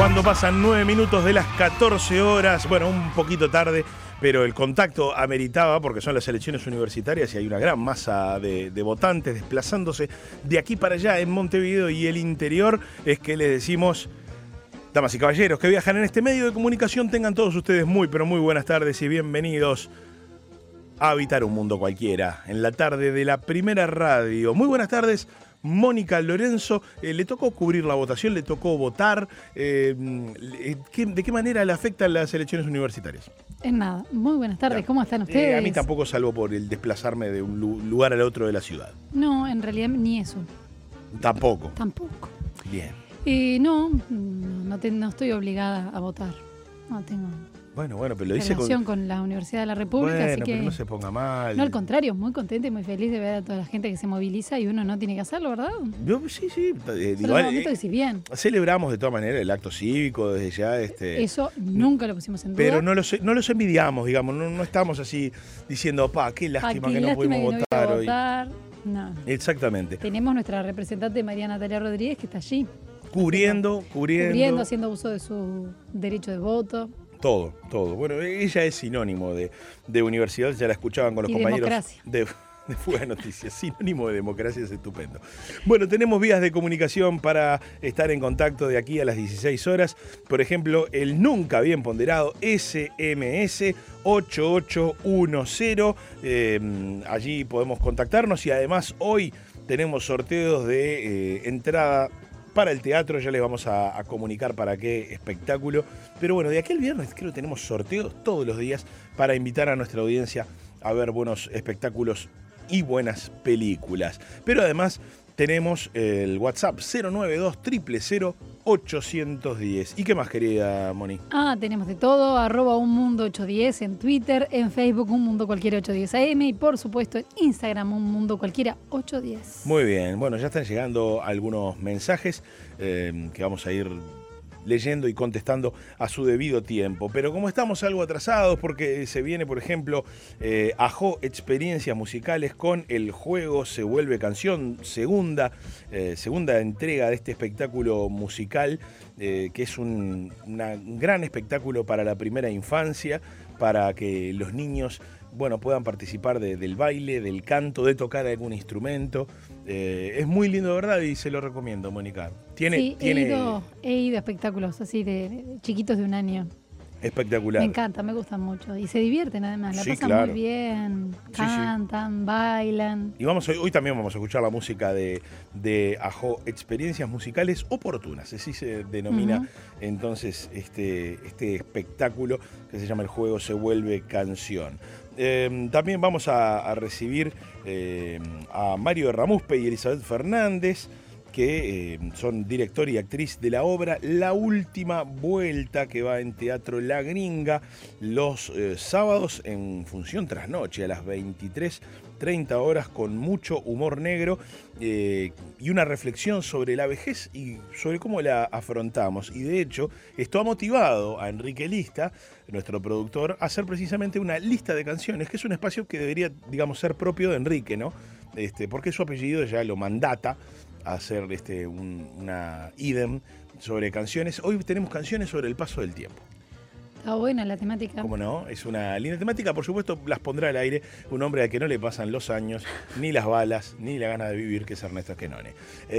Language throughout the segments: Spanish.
Cuando pasan 9 minutos de las 14 horas, bueno, un poquito tarde, pero el contacto ameritaba porque son las elecciones universitarias y hay una gran masa de votantes desplazándose de aquí para allá en Montevideo y el interior. Es que les decimos, damas y caballeros que viajan en este medio de comunicación, tengan todos ustedes muy, pero muy buenas tardes y bienvenidos a Habitar un Mundo Cualquiera, en la tarde de la Primera Radio. Muy buenas tardes, Mónica Lorenzo. Le tocó cubrir la votación, le tocó votar. ¿De qué manera le afectan las elecciones universitarias? En nada. Muy buenas tardes, ¿cómo están ustedes? A mí tampoco, salvo por el desplazarme de un lugar al otro de la ciudad. No, en realidad ni eso. Tampoco. Tampoco. Bien. No estoy obligada a votar. No tengo Bueno, pero lo dice relación con la Universidad de la República, bueno, así que pero no se ponga mal. No, al contrario, muy contenta y muy feliz de ver a toda la gente que se moviliza y uno no tiene que hacerlo, ¿verdad? Sí. Solamente decir bien. Celebramos de todas maneras el acto cívico desde ya. Eso nunca lo pusimos en duda. Pero no los envidiamos, digamos. No estamos así diciendo, qué lástima que no pudimos votar hoy. No. Exactamente. Tenemos nuestra representante María Natalia Rodríguez que está allí. Cubriendo, haciendo uso de su derecho de voto. Todo. Bueno, ella es sinónimo de universidad, ya la escuchaban con los compañeros democracia. de Fuga Noticias. Sinónimo de democracia es estupendo. Bueno, tenemos vías de comunicación para estar en contacto de aquí a las 16 horas. Por ejemplo, el nunca bien ponderado SMS 8810. Allí podemos contactarnos y además hoy tenemos sorteos de entrada para el teatro. Ya les vamos a comunicar para qué espectáculo. Pero bueno, de aquí al viernes creo que tenemos sorteos todos los días para invitar a nuestra audiencia a ver buenos espectáculos y buenas películas. Pero además tenemos el WhatsApp 092 000 810. ¿Y qué más, querida Moni? Tenemos de todo, @unmundo810 en Twitter, en Facebook Un Mundo Cualquiera 810 AM y por supuesto en Instagram Un Mundo Cualquiera 810. Muy bien, bueno, ya están llegando algunos mensajes que vamos a ir leyendo y contestando a su debido tiempo. Pero como estamos algo atrasados, porque se viene, por ejemplo, Ajo Experiencias Musicales con El Juego Se Vuelve Canción, segunda entrega de este espectáculo musical, que es un gran espectáculo para la primera infancia, para que los niños puedan participar del baile, del canto, de tocar algún instrumento. Es muy lindo, de verdad, y se lo recomiendo, Mónica. He ido a espectáculos así de chiquitos de 1 año. Espectacular. Me encanta, me gustan mucho. Y se divierten además, la pasan claro. muy bien, cantan, bailan. Y hoy también vamos a escuchar la música de Ajo, Experiencias Musicales Oportunas, así se denomina entonces este espectáculo que se llama El Juego Se Vuelve Canción. También vamos a recibir a Mario Ramuspe y Elizabeth Fernández, que son director y actriz de la obra La Última Vuelta, que va en Teatro La Gringa los sábados en función trasnoche a las 23:30 horas, con mucho humor negro y una reflexión sobre la vejez y sobre cómo la afrontamos. Y de hecho, esto ha motivado a Enrique Lista, nuestro productor, a hacer precisamente una lista de canciones, que es un espacio que debería, ser propio de Enrique, ¿no? Porque su apellido ya lo mandata a hacer una idem sobre canciones. Hoy tenemos canciones sobre el paso del tiempo. Está buena la temática. ¿Cómo no? Es una linda temática. Por supuesto, las pondrá al aire un hombre al que no le pasan los años, ni las balas, ni la gana de vivir, que es Ernesto Schenone.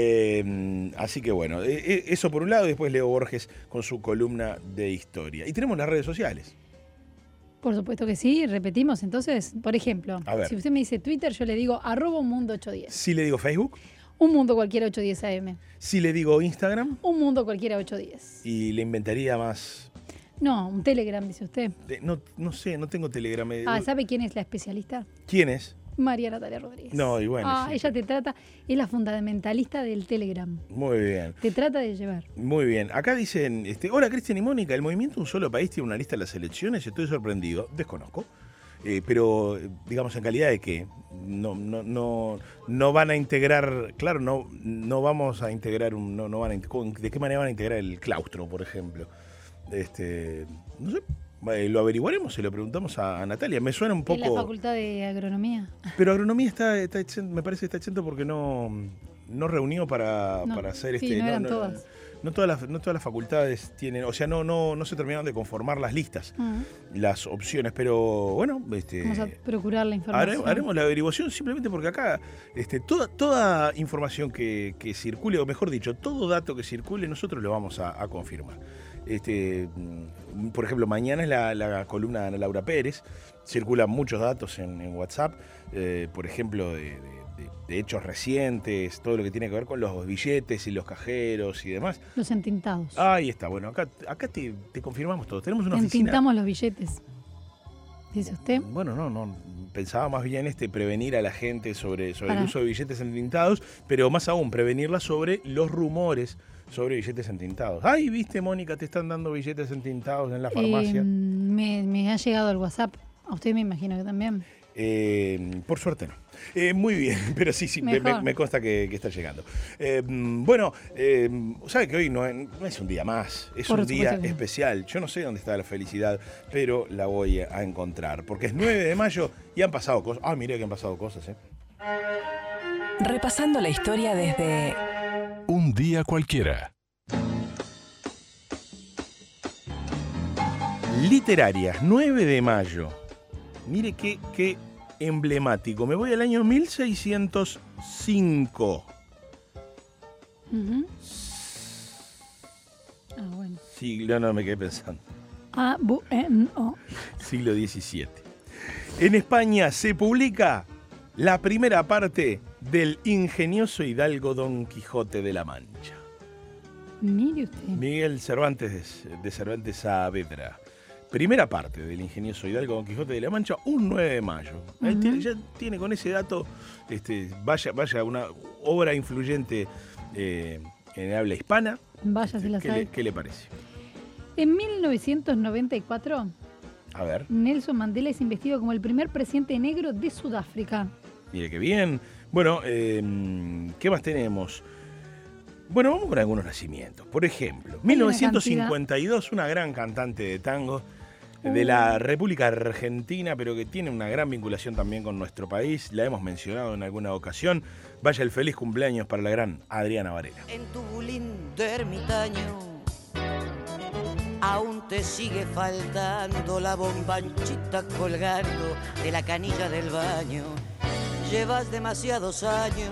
Así que bueno, eso por un lado, y después Leo Borges con su columna de historia. Y tenemos las redes sociales. Por supuesto que sí, repetimos. Entonces, por ejemplo, si usted me dice Twitter, yo le digo @unmundo810. Si le digo Facebook, Un Mundo Cualquiera 810 AM. Si le digo Instagram, Un Mundo Cualquiera 810. Y le inventaría más. No, un Telegram, dice usted. No sé, no tengo Telegram. ¿Sabe quién es la especialista? ¿Quién es? María Natalia Rodríguez. No, y bueno. Sí. Ella te trata, es la fundamentalista del Telegram. Muy bien. Te trata de llevar. Muy bien. Acá dicen, hola Cristian y Mónica, el movimiento Un Solo País tiene una lista de las elecciones, estoy sorprendido, desconozco. Pero, digamos, en calidad de que no van a integrar, claro, no vamos a integrar ¿de qué manera van a integrar el claustro, por ejemplo? No sé. Lo averiguaremos, se lo preguntamos a Natalia. Me suena un poco. ¿En la facultad de agronomía? Pero agronomía está exento, me parece que está exento porque no reunió para hacer no eran todas. no todas las facultades tienen, o sea, no se terminaron de conformar las listas, las opciones, pero bueno, vamos a procurar la información. Haremos la averiguación simplemente porque acá toda información que circule, o mejor dicho, todo dato que circule, nosotros lo vamos a confirmar. Por ejemplo, mañana es la columna de Ana Laura Pérez, circulan muchos datos en WhatsApp, por ejemplo, de hechos recientes, todo lo que tiene que ver con los billetes y los cajeros y demás. Los entintados. Ahí está, bueno, acá te confirmamos todo. Tenemos una oficina. Entintamos los billetes, dice usted. Bueno, no, pensaba más bien prevenir a la gente sobre el uso de billetes entintados, pero más aún, prevenirla sobre los rumores sobre billetes entintados. Ay, viste, Mónica, te están dando billetes entintados en la farmacia. Me ha llegado el WhatsApp. A usted me imagino que también. Por suerte no. Muy bien, pero sí, me consta que está llegando. Bueno, sabe que hoy no es un día más, es un día especial. Yo no sé dónde está la felicidad, pero la voy a encontrar, porque es 9 de mayo y han pasado cosas. Ah, mirá que han pasado cosas, Repasando la historia desde un día cualquiera. Literarias, 9 de mayo. Mire qué emblemático. Me voy al año 1605. Bueno. Siglo, no me quedé pensando. Bueno. Siglo XVII. En España se publica la primera parte del ingenioso hidalgo Don Quijote de la Mancha. Mire usted. Miguel Cervantes de Cervantes Saavedra. Primera parte del ingenioso hidalgo Don Quijote de la Mancha, un 9 de mayo. Ya tiene con ese dato, vaya una obra influyente en habla hispana. Vaya, si la sabe. ¿Qué le parece? En 1994, a ver, Nelson Mandela es investido como el primer presidente negro de Sudáfrica. Mire qué bien. Bueno, ¿qué más tenemos? Bueno, vamos con algunos nacimientos. Por ejemplo, 1952, una gran cantante de tango de la República Argentina, pero que tiene una gran vinculación también con nuestro país. La hemos mencionado en alguna ocasión. Vaya el feliz cumpleaños para la gran Adriana Varela. En tu lindo ermitaño aún te sigue faltando la bombanchita colgando de la canilla del baño. Llevas demasiados años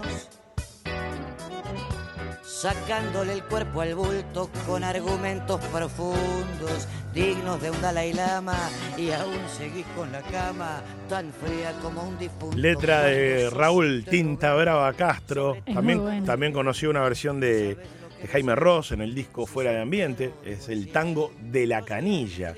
sacándole el cuerpo al bulto con argumentos profundos, dignos de un Dalai Lama, y aún seguís con la cama tan fría como un difunto. Letra de Raúl Tinta Brava Castro, también conoció una versión de Jaime Ross en el disco Fuera de Ambiente, es el tango de la canilla.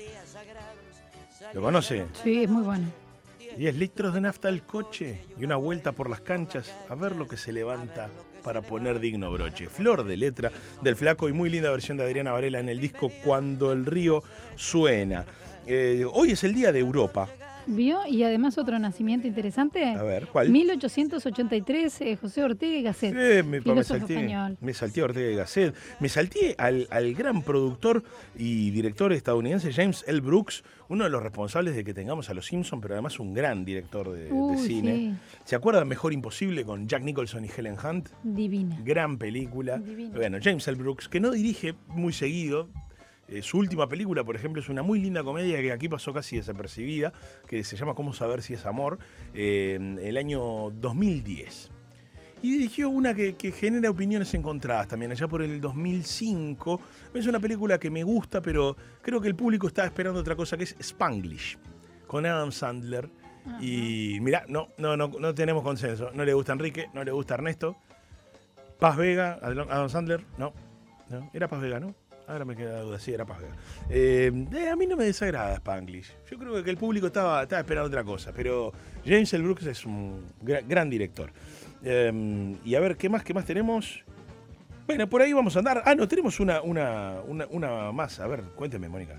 ¿Lo conoce? Sí, es muy bueno. 10 litros de nafta al coche y una vuelta por las canchas a ver lo que se levanta para poner digno broche. Flor de letra del Flaco y muy linda versión de Adriana Varela en el disco Cuando el río suena. Hoy es el Día de Europa. ¿Vio? Y además otro nacimiento interesante. A ver, ¿cuál? 1883, José Ortega y Gasset, filósofo español. Me salté a Ortega y Gasset. Me salté al gran productor y director estadounidense James L. Brooks, uno de los responsables de que tengamos a Los Simpsons, pero además un gran director de cine. Sí. ¿Se acuerdan Mejor Imposible con Jack Nicholson y Helen Hunt? Divina. Gran película. Divina. Bueno, James L. Brooks, que no dirige muy seguido. Su última película, por ejemplo, es una muy linda comedia que aquí pasó casi desapercibida, que se llama ¿Cómo saber si es amor?, el año 2010. Y dirigió una que genera opiniones encontradas también, allá por el 2005. Es una película que me gusta, pero creo que el público está esperando otra cosa, que es Spanglish, con Adam Sandler. Uh-huh. Y mirá, no tenemos consenso. No le gusta Enrique, no le gusta Ernesto. Paz Vega, Adam Sandler, no, era Paz Vega, ¿no? Ahora me queda duda, sí, era Paz Vega. A mí no me desagrada Spanglish. Yo creo que el público estaba esperando otra cosa, pero James L. Brooks es un gran director. Y a ver, ¿qué más tenemos? Bueno, por ahí vamos a andar. No, tenemos una más. A ver, cuénteme, Mónica.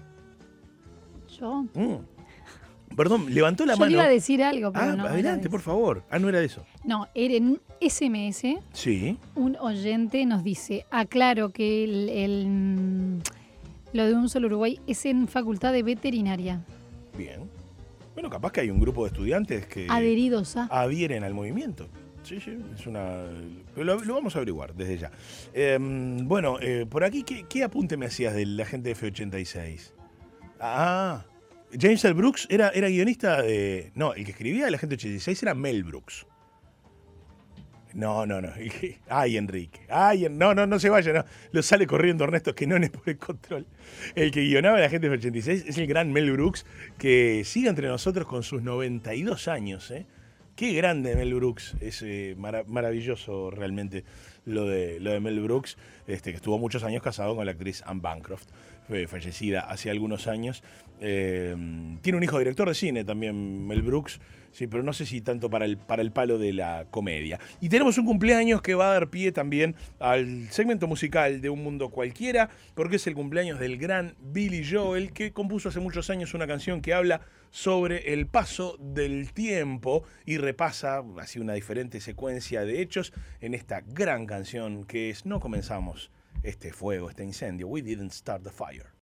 ¿Yo? Perdón, levantó la mano. Yo iba a decir algo, pero no. Adelante, por favor. No era eso. No, era en un SMS. Sí. Un oyente nos dice, aclaro que lo de Un Solo Uruguay es en Facultad de Veterinaria. Bien. Bueno, capaz que hay un grupo de estudiantes que adheridos adhieren al movimiento. Sí, es una... Lo vamos a averiguar desde ya. Bueno, por aquí, ¿qué apunte me hacías de la gente de F86? Ah, James L. Brooks era guionista de... No, el que escribía de la gente de 86 era Mel Brooks. No. Ay, Enrique. No se vaya, no. Lo sale corriendo Ernesto Quenones por el control. El que guionaba a la gente de 86 es el gran Mel Brooks, que sigue entre nosotros con sus 92 años, ¿eh? Qué grande Mel Brooks, es maravilloso realmente lo de Mel Brooks, que estuvo muchos años casado con la actriz Anne Bancroft, fallecida hace algunos años. Tiene un hijo director de cine también, Mel Brooks, sí, pero no sé si tanto para el palo de la comedia. Y tenemos un cumpleaños que va a dar pie también al segmento musical de Un Mundo Cualquiera, porque es el cumpleaños del gran Billy Joel, que compuso hace muchos años una canción que habla sobre el paso del tiempo y repasa así una diferente secuencia de hechos en esta gran canción que es No comenzamos este fuego, este incendio. We didn't start the fire.